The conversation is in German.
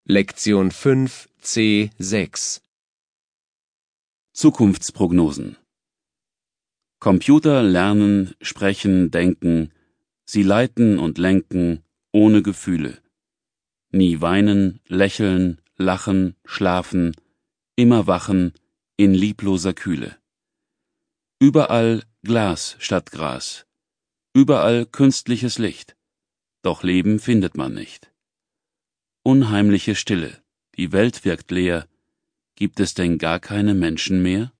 Lektion 5 C6 Zukunftsprognosen. Computer lernen, sprechen, denken, sie leiten und lenken ohne Gefühle. Nie weinen, lächeln, lachen, schlafen, immer wachen in liebloser Kühle. Überall Glas statt Gras, überall künstliches Licht, doch Leben findet man nicht. Unheimliche Stille, die Welt wirkt leer, gibt es denn gar keine Menschen mehr?